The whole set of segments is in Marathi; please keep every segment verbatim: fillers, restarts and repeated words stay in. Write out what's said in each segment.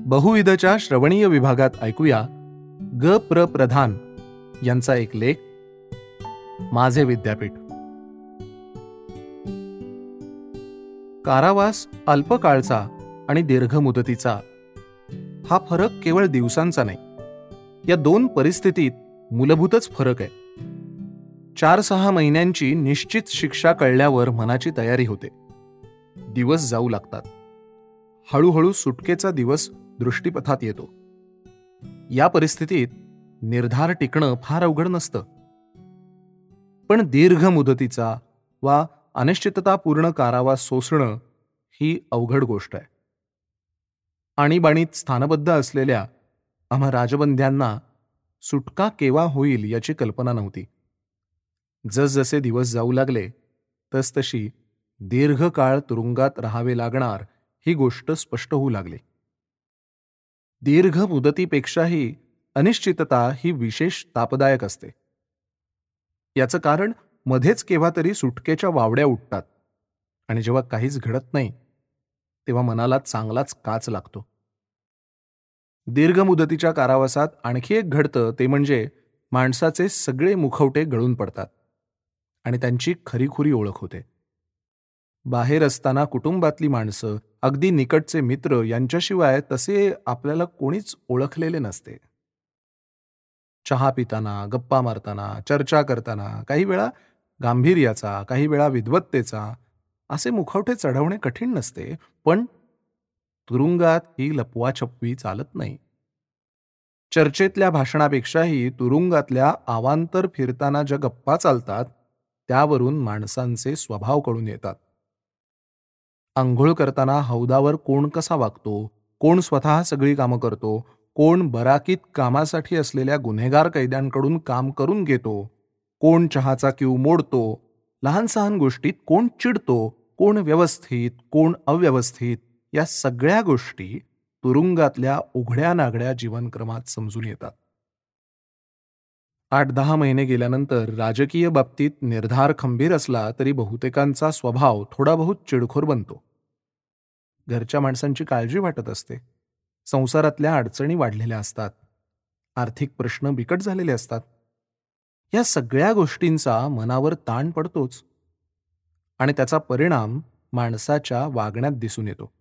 बहुविधच्या श्रवणीय विभागात ऐकूया ग प्र प्रधान यांचा एक लेख, माझे विद्यापीठ. कारावास अल्पकाळचा आणि दीर्घ मुदतीचा हा फरक केवळ दिवसांचा नाही, या दोन परिस्थितीत मूलभूतच फरक आहे. चार सहा महिन्यांची निश्चित शिक्षा कळल्यावर मनाची तयारी होते. दिवस जाऊ लागतात. हळूहळू सुटकेचा दिवस दृष्टीपथात येतो. या परिस्थितीत निर्धार टिकणं फार अवघड नसतं. पण दीर्घ मुदतीचा वा अनिश्चिततापूर्ण कारावास सोसणं ही अवघड गोष्ट आहे. आणीबाणीत स्थानबद्ध असलेल्या आम्हा राजबंद्यांना सुटका केव्हा होईल याची कल्पना नव्हती. जसजसे दिवस जाऊ लागले तसतशी दीर्घकाळ तुरुंगात राहावे लागणार ही गोष्ट स्पष्ट होऊ लागली. दीर्घ मुदतीपेक्षाही अनिश्चितता ही विशेष तापदायक असते. याचं कारण मध्येच केव्हा तरी सुटकेच्या वावड्या उठतात आणि जेव्हा काहीच घडत नाही तेव्हा मनाला चांगलाच काच लागतो. दीर्घ मुदतीच्या कारावासात आणखी एक घडतं ते म्हणजे माणसाचे सगळे मुखवटे गळून पडतात आणि त्यांची खरीखुरी ओळख होते. बाहेर असताना कुटुंबातली माणसं, अगदी निकटचे मित्र यांच्याशिवाय तसे आपल्याला कोणीच ओळखलेले नसते. चहा पिताना, गप्पा मारताना, चर्चा करताना काही वेळा गांभीर्याचा, काही वेळा विद्वत्तेचा असे मुखवटे चढवणे कठीण नसते. पण तुरुंगात ही लपवाछपवी चालत नाही. चर्चेतल्या भाषणापेक्षाही तुरुंगातल्या आवांतर फिरताना ज्या गप्पा चालतात त्यावरून माणसांचे स्वभाव कळून येतात. आंघोळ करताना हौदावर कोण कसा वागतो, कोण स्वतः सगळी कामं करतो, कोण बराकीत कामासाठी असलेल्या गुन्हेगार कैद्यांकडून काम करून घेतो, कोण चहाचा क्यू मोडतो, लहान सहान गोष्टीत कोण चिडतो, कोण व्यवस्थित, कोण अव्यवस्थित, या सगळ्या गोष्टी तुरुंगातल्या उघड्या नागड्या जीवनक्रमात समजून येतात. आठ दहा महिने गेल्यानंतर राजकीय बाबतीत निर्धार खंबीर असला तरी बहुतेकांचा स्वभाव थोडा बहुत चिडखोर बनतो. घरच्या माणसांची काळजी वाटत असते. संसारातल्या अडचणी वाढलेल्या असतात. आर्थिक प्रश्न बिकट झालेले असतात. या सगळ्या गोष्टींचा मनावर ताण पडतोच आणि त्याचा परिणाम माणसाच्या वागण्यात दिसून येतो.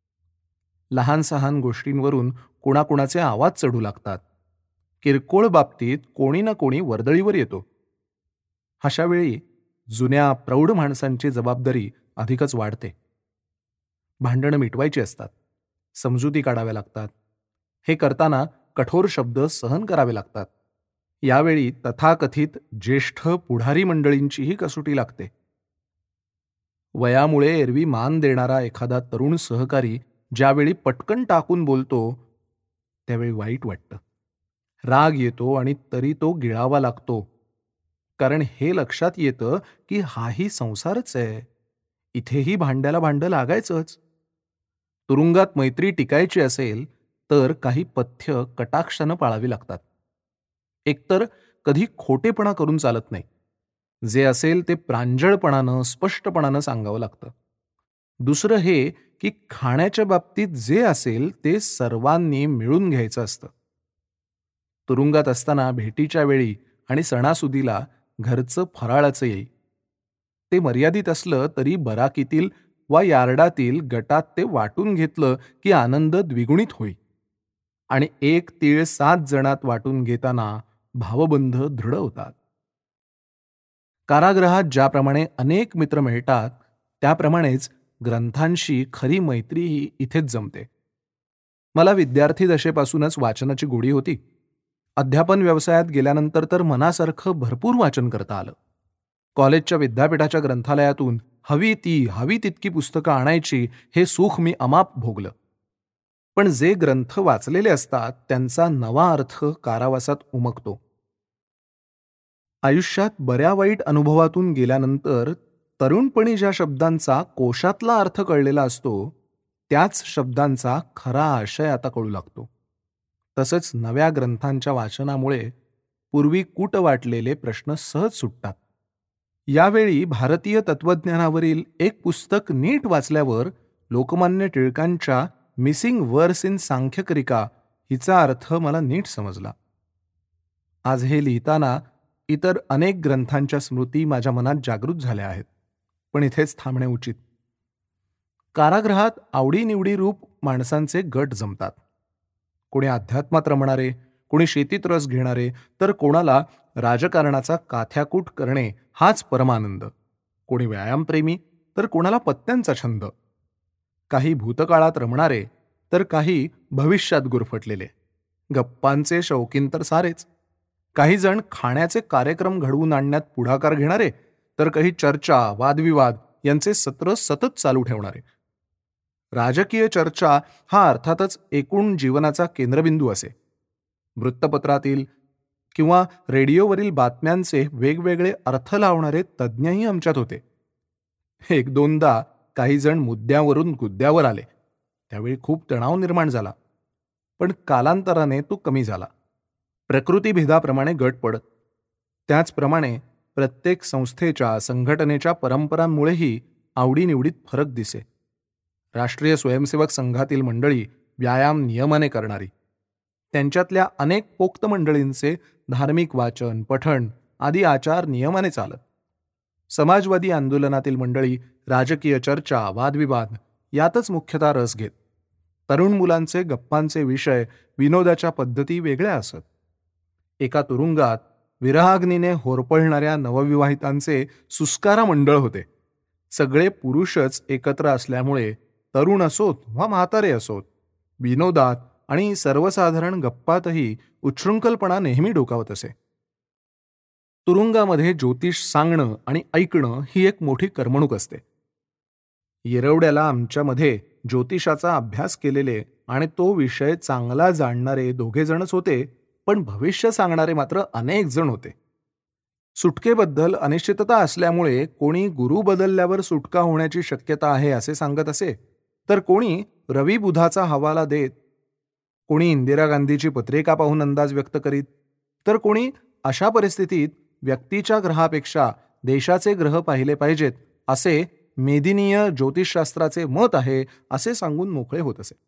लहान सहान गोष्टींवरून कोणाकोणाचे आवाज चढू लागतात. किरकोळ बाबतीत कोणी ना कोणी वर्दळीवर येतो. अशा वेळी जुन्या प्रौढ माणसांची जबाबदारी अधिकच वाढते. भांडणं मिटवायची असतात. समजुती काढाव्या लागतात. हे करताना कठोर शब्द सहन करावे लागतात. यावेळी तथाकथित ज्येष्ठ पुढारी मंडळींचीही कसोटी लागते. वयामुळे एरवी मान देणारा एखादा तरुण सहकारी ज्यावेळी पटकन टाकून बोलतो त्यावेळी वाईट वाटतं. राग येतो आणि तरी तो गिळावा लागतो. कारण हे लक्षात येतं की हाही संसारच आहे. इथेही भांड्याला भांडं लागायचंच. तुरुंगात मैत्री टिकायची असेल तर काही पथ्य कटाक्षानं पाळावी लागतात. एकतर कधी खोटेपणा करून चालत नाही. जे असेल ते प्रांजळपणानं, स्पष्टपणानं सांगावं लागतं. दुसरं हे की खाण्याच्या बाबतीत जे असेल ते सर्वांनी मिळून घ्यायचं असतं. तुरुंगात असताना भेटीच्या वेळी आणि सणासुदीला घरचं फराळाचं येई. ते मर्यादित असलं तरी बराकीतील वा यार्डातील गटात ते वाटून घेतलं की आनंद द्विगुणित होई. आणि एक तीळ सात जणात वाटून घेताना भावबंध दृढ होतात. कारागृहात ज्याप्रमाणे अनेक मित्र मिळतात त्याप्रमाणेच ग्रंथांशी खरी मैत्रीही इथेच जमते. मला विद्यार्थी दशेपासूनच वाचनाची गोडी होती. अध्यापन व्यवसायात गेल्यानंतर तर मनासारखं भरपूर वाचन करता आलं. कॉलेजच्या विद्यापीठाच्या ग्रंथालयातून हवी ती हवी तितकी पुस्तकं आणायची हे सुख मी अमाप भोगलं. पण जे ग्रंथ वाचलेले असतात त्यांचा नवा अर्थ कारावासात उमगतो. आयुष्यात बऱ्या वाईट अनुभवातून गेल्यानंतर तरुणपणी ज्या शब्दांचा कोशातला अर्थ कळलेला असतो त्याच शब्दांचा खरा आशय आता कळू लागतो. तसंच नव्या ग्रंथांच्या वाचनामुळे पूर्वी कूट वाटलेले प्रश्न सहज सुटतात. यावेळी भारतीय तत्वज्ञानावरील एक पुस्तक नीट वाचल्यावर लोकमान्य टिळकांच्या मिसिंग वर्स इन सांख्यकरिका हिचा अर्थ मला नीट समजला. आज हे लिहिताना इतर अनेक ग्रंथांच्या स्मृती माझ्या मनात जागृत झाल्या आहेत, पण इथेच थांबणे उचित. कारागृहात आवडीनिवडी रूप माणसांचे गट जमतात. कोणी अध्यात्मात रमणारे, कोणी शेतीत रस घेणारे, तर कोणाला राजकारणाचा काथ्याकूट करणे हाच परमानंद. कोणी व्यायामप्रेमी, तर कोणाला पत्त्यांचा छंद. काही भूतकाळात रमणारे, तर काही भविष्यात गुरफटलेले. गप्पांचे शौकीन तर सारेच. काही जण खाण्याचे कार्यक्रम घडवून आणण्यात पुढाकार घेणारे, तर काही चर्चा, वादविवाद यांचे सत्र सतत चालू ठेवणारे. राजकीय चर्चा हा अर्थातच एकूण जीवनाचा केंद्रबिंदू असे. वृत्तपत्रातील किंवा रेडिओवरील बातम्यांचे वेगवेगळे अर्थ लावणारे तज्ज्ञही आमच्यात होते. एक दोनदा काही जण मुद्द्यावरून गुद्द्यावर आले. त्यावेळी खूप तणाव निर्माण झाला, पण कालांतराने तो कमी झाला. प्रकृतीभेदाप्रमाणे गट पडत, त्याचप्रमाणे प्रत्येक संस्थेच्या, संघटनेच्या परंपरांमुळेही आवडीनिवडीत फरक दिसे. राष्ट्रीय स्वयंसेवक संघातील मंडळी व्यायाम नियमाने करणारी, त्यांच्यातल्या अनेक पोक्त मंडळींचे धार्मिक वाचन, पठण आदी आचार नियमाने चालत. समाजवादी आंदोलनातील मंडळी राजकीय चर्चा, वादविवाद यातच मुख्यतः रस घेत. तरुण मुलांचे गप्पांचे विषय, विनोदाच्या पद्धती वेगळ्या असत. एका तुरुंगात विरहाग्नीने होरपळणाऱ्या नवविवाहितांचे सुस्कारा मंडळ होते. सगळे पुरुषच एकत्र असल्यामुळे तरुण असोत वा म्हातारे असोत, विनोदात आणि सर्वसाधारण गप्पातही उच्छृंखलपणा नेहमी डोकावत असे. तुरुंगामध्ये ज्योतिष सांगणं आणि ऐकणं ही एक मोठी करमणूक असते. येरवड्याला आमच्यामध्ये ज्योतिषाचा अभ्यास केलेले आणि तो विषय चांगला जाणणारे दोघे जणच होते, पण भविष्य सांगणारे मात्र अनेक जण होते. सुटकेबद्दल अनिश्चितता असल्यामुळे कोणी गुरु बदलल्यावर सुटका होण्याची शक्यता आहे असे सांगत असे, तर कोणी रवी बुधाचा हवाला देत, कोणी इंदिरा गांधीची पत्रिका पाहून अंदाज व्यक्त करीत, तर कोणी अशा परिस्थितीत व्यक्तीच्या ग्रहापेक्षा देशाचे ग्रह पाहिले पाहिजेत असे मेदिनीय ज्योतिषशास्त्राचे मत आहे असे सांगून मोकळे होत असे.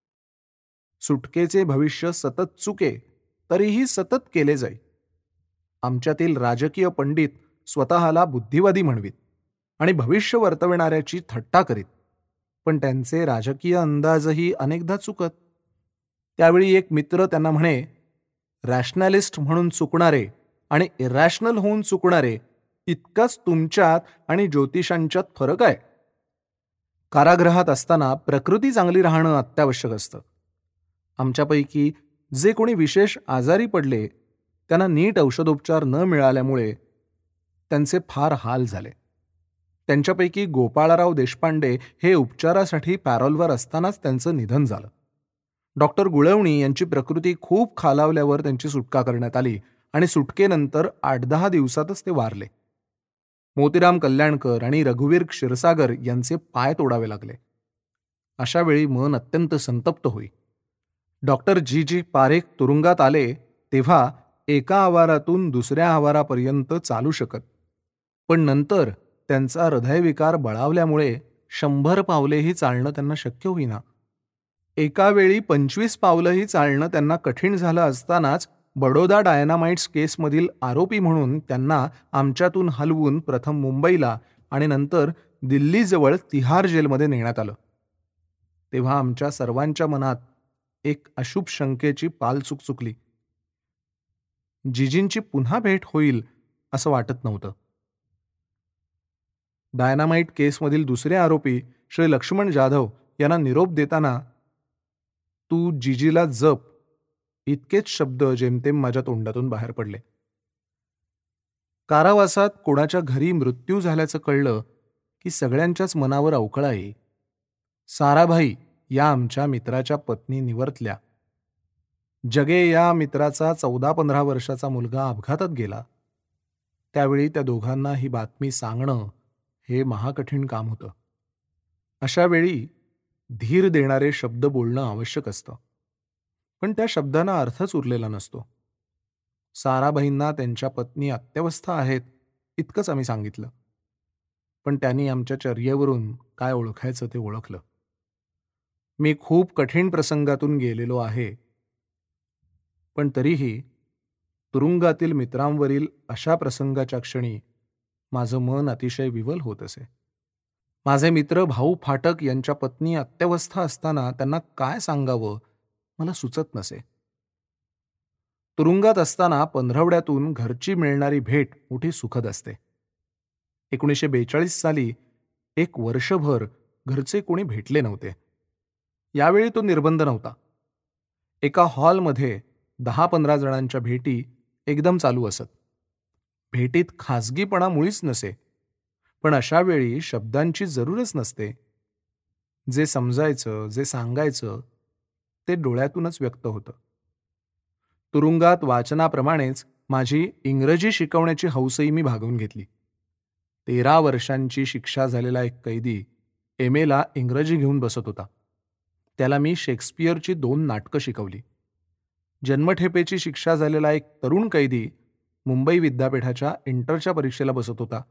सुटकेचे भविष्य सतत चुके तरीही सतत केले जाई. आमच्यातील राजकीय पंडित स्वतःला बुद्धिवादी म्हणवीत आणि भविष्य वर्तविणाऱ्याची थट्टा करीत, पण त्यांचे राजकीय अंदाजही अनेकदा चुकत. त्यावेळी एक मित्र त्यांना म्हणे, रॅशनॅलिस्ट म्हणून चुकणारे आणि इरॅशनल होऊन चुकणारे इतकाच तुमच्यात आणि ज्योतिषांच्यात फरक आहे. कारागृहात असताना प्रकृती चांगली राहणं अत्यावश्यक असतं. आमच्यापैकी जे कोणी विशेष आजारी पडले, त्यांना नीट औषधोपचार न मिळाल्यामुळे त्यांचे फार हाल झाले. त्यांच्यापैकी गोपाळराव देशपांडे हे उपचारासाठी पॅरोलवर असतानाच त्यांचं निधन झालं. डॉक्टर गुळवणी यांची प्रकृती खूप खालावल्यावर त्यांची सुटका करण्यात आली आणि सुटकेनंतर आठ दहा दिवसातच ते वारले. मोतीराम कल्याणकर आणि रघुवीर क्षीरसागर यांचे पाय तोडावे लागले. अशा वेळी मन अत्यंत संतप्त होई. डॉक्टर जी जी पारेख तुरुंगात आले तेव्हा एका आवारातून दुसऱ्या आवारापर्यंत चालू शकत, पण नंतर त्यांचा हृदयविकार बळावल्यामुळे शंभर पावलेही चालणं त्यांना शक्य होईना. एका वेळी पंचवीस पावलंही चालणं त्यांना कठीण झालं असतानाच बडोदा डायनामाइट्स केसमधील आरोपी म्हणून त्यांना आमच्यातून हलवून प्रथम मुंबईला आणि नंतर दिल्लीजवळ तिहार जेलमध्ये नेण्यात आलं. तेव्हा आमच्या सर्वांच्या मनात एक अशुभ शंकेची पाल चुकचुकली. जिजींची पुन्हा भेट होईल असं वाटत नव्हतं. डायनामाइट केसमधील दुसरे आरोपी श्री लक्ष्मण जाधव यांना निरोप देताना तू जिजीला जप इतकेच शब्द जेमतेम माझ्या तोंडातून बाहेर पडले. कारावासात कोणाच्या घरी मृत्यू झाल्याचं कळलं की सगळ्यांच्याच मनावर अवकळा येई. साराभाई या आमच्या मित्राच्या पत्नी निवर्तल्या. जगे या मित्राचा चौदा पंधरा वर्षाचा मुलगा अपघातात गेला. त्यावेळी त्या दोघांना ही बातमी सांगणं हे महाकठीण काम होतं. अशा वेळी धीर देणारे शब्द बोलणं आवश्यक असतं, पण त्या शब्दांना अर्थच उरलेला नसतो. साराभाईंना त्यांच्या पत्नी अत्यवस्थ आहेत इतकंच आम्ही सांगितलं, पण त्यांनी आमच्या चर्येवरून काय ओळखायचं ते ओळखलं. मी खूप कठीण प्रसंगातून गेलेलो आहे, पण तरीही तुरुंगातील मित्रांवरील अशा प्रसंगाच्या क्षणी माझं मन अतिशय विवल होत असे. माझे मित्र भाऊ फाटक यांच्या पत्नी अत्यवस्था असताना त्यांना काय सांगावं मला सुचत नसे. तुरुंगात असताना पंधरवड्यातून घरची मिळणारी भेट मोठी सुखद असते. एकोणीसशे बेचाळीस साली एक वर्षभर घरचे कोणी भेटले नव्हते. यावेळी तो निर्बंध नव्हता. एका हॉलमध्ये दहा पंधरा जणांच्या भेटी एकदम चालू असत. भेटीत खाजगीपणा मुळीच नसे, पण अशा वेळी शब्दांची जरूरच नसते. जे समजायचं, जे सांगायचं ते डोळ्यातूनच व्यक्त होतं. तुरुंगात वाचनाप्रमाणेच माझी इंग्रजी शिकवण्याची हौसही मी भागवून घेतली. तेरा वर्षांची शिक्षा झालेला एक कैदी एम एला इंग्रजी घेऊन बसत होता. त्याला मी शेक्सपियरची दोन नाटकं शिकवली. जन्मठेपेची शिक्षा झालेला एक तरुण कैदी मुंबई विद्यापीठाच्या इंटरच्या परीक्षेला बसत होता.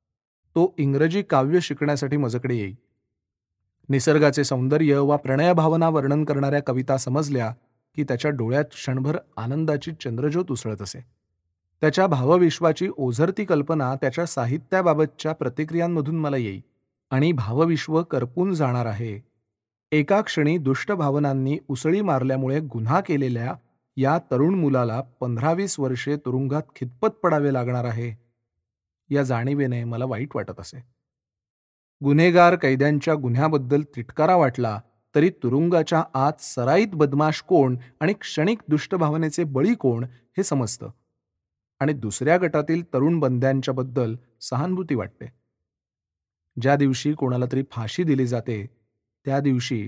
तो इंग्रजी काव्य शिकण्यासाठी माझ्याकडे येई. निसर्गाचे सौंदर्य वा प्रणयभावना वर्णन करणाऱ्या कविता समजल्या की त्याच्या डोळ्यात क्षणभर आनंदाची चंद्रज्योत उसळत असे. त्याच्या भावविश्वाची ओझरती कल्पना त्याच्या साहित्याबाबतच्या प्रतिक्रियांमधून मला येई आणि भावविश्व करपून जाणार आहे. एका क्षणी दुष्ट भावनांनी उसळी मारल्यामुळे गुन्हा केलेल्या या तरुण मुलाला पंधरावीस वर्षे तुरुंगात खितपत पडावे लागणार आहे या जाणीवेने मला वाईट वाटत असे. गुन्हेगार कैद्यांच्या गुन्ह्याबद्दल तिटकारा वाटला तरी तुरुंगाच्या आत सराईत बदमाश कोण आणि क्षणिक दुष्ट भावनेचे बळी कोण हे समजतं आणि दुसऱ्या गटातील तरुण बंद्यांच्या बद्दल सहानुभूती वाटते. ज्या दिवशी कोणाला तरी फाशी दिली जाते त्या दिवशी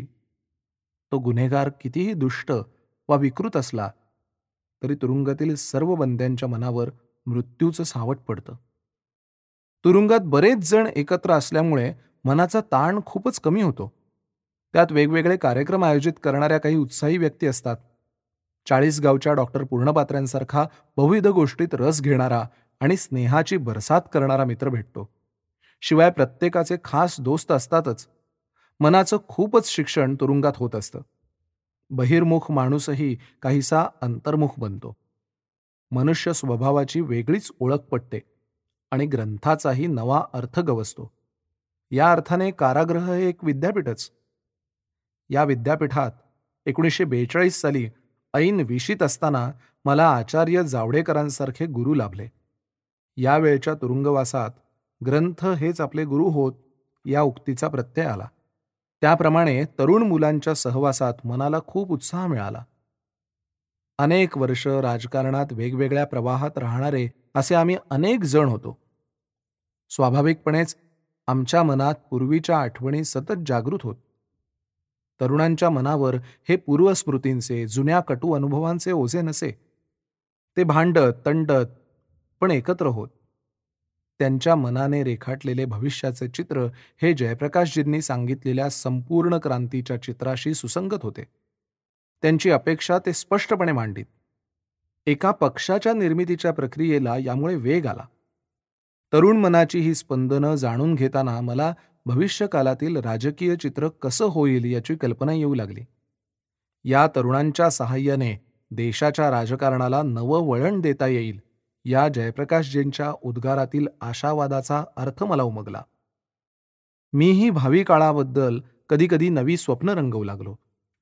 तो गुन्हेगार कितीही दुष्ट वा विकृत असला तरी तुरुंगातील सर्व बंद्यांच्या मनावर मृत्यूचं सावट पडतं. तुरुंगात बरेच जण एकत्र असल्यामुळे मनाचा ताण खूपच कमी होतो. त्यात वेगवेगळे कार्यक्रम आयोजित करणाऱ्या काही उत्साही व्यक्ती असतात. चाळीसगावच्या डॉक्टर पूर्णपात्र्यांसारखा बहुविध गोष्टीत रस घेणारा आणि स्नेहाची बरसात करणारा मित्र भेटतो. शिवाय प्रत्येकाचे खास दोस्त असतातच. मनाचं खूपच शिक्षण तुरुंगात होत असतं. बहिर्मुख माणूसही काहीसा अंतर्मुख बनतो. मनुष्य स्वभावाची वेगळीच ओळख पटते आणि ग्रंथाचाही नवा अर्थ गवसतो. या अर्थाने कारागृह हे एक विद्यापीठच. या विद्यापीठात एकोणीसशे बेचाळीस साली ऐन विशीत असताना मला आचार्य जावडेकरांसारखे गुरु लाभले. यावेळच्या तुरुंगवासात ग्रंथ हेच आपले गुरु होत या उक्तीचा प्रत्यय आला. त्याप्रमाणे तरुण मुलांच्या सहवासात मनाला खूप उत्साह मिळाला. अनेक वर्ष राजकारणात वेगवेगळ्या प्रवाहात राहणारे असे आम्ही अनेक जण होतो. स्वाभाविकपणेच आमच्या मनात पूर्वीच्या आठवणी सतत जागृत होत. तरुणांच्या मनावर हे पूर्वस्मृतींचे, जुन्या कटू अनुभवांचे ओझे नसे. ते भांडत तंडत पण एकत्र होत. त्यांच्या मनाने रेखाटलेले भविष्याचे चित्र हे जयप्रकाशजींनी सांगितलेल्या संपूर्ण क्रांतीच्या चित्राशी सुसंगत होते. त्यांची अपेक्षा ते स्पष्टपणे मांडीत. एका पक्षाच्या निर्मितीच्या प्रक्रियेला यामुळे वेग आला. तरुण मनाची ही स्पंदनं जाणून घेताना मला भविष्यकालातील राजकीय चित्र कसं होईल याची कल्पना येऊ लागली. या तरुणांच्या सहाय्याने देशाच्या राजकारणाला नवं वळण देता येईल या जयप्रकाशजींच्या उद्गारातील आशावादाचा अर्थ मला उमगला. मीही भावी काळाबद्दल कधीकधी नवी स्वप्न रंगवू लागलो.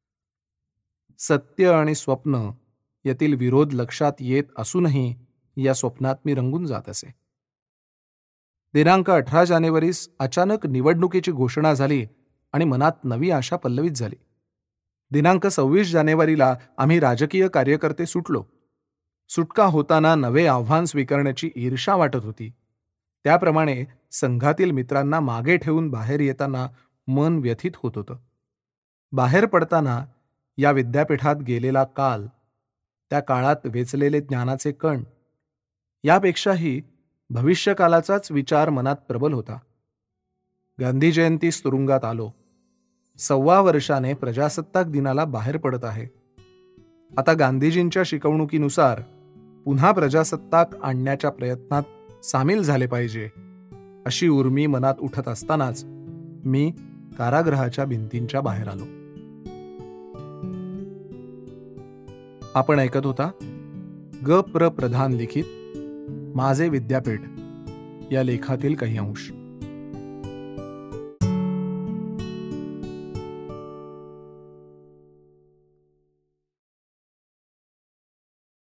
सत्य आणि स्वप्न यातील विरोध लक्षात येत असूनही या स्वप्नात मी रंगून जात असे. दिनांक अठरा जानेवारीस अचानक निवडणुकीची घोषणा झाली आणि मनात नवी आशा पल्लवित झाली. दिनांक सव्वीस जानेवारीला आम्ही राजकीय कार्यकर्ते सुटलो. सुटका होताना नवे आव्हान स्वीकारण्याची ईर्षा वाटत होती. त्याप्रमाणे संघातील मित्रांना मागे ठेवून बाहेर येताना मन व्यथित होत होतं. बाहेर पडताना या विद्यापीठात गेलेला काल, त्या काळात वेचलेले ज्ञानाचे कण, यापेक्षाही भविष्यकालाचाच विचार मनात प्रबल होता. गांधी जयंतीस तुरुंगात आलो. सव्वा वर्षाने प्रजासत्ताक दिनाला बाहेर पडत आहे. आता गांधीजींच्या शिकवणुकीनुसार पुन्हा प्रजासत्ताक आणण्याच्या प्रयत्नात सामील झाले पाहिजे अशी उर्मी मनात उठत असतानाच मी कारागृहाच्या भिंतींच्या बाहेर आलो. आपण ऐकत होता ग प्र प्रधान लिखित माझे विद्यापीठ या लेखातील काही अंश.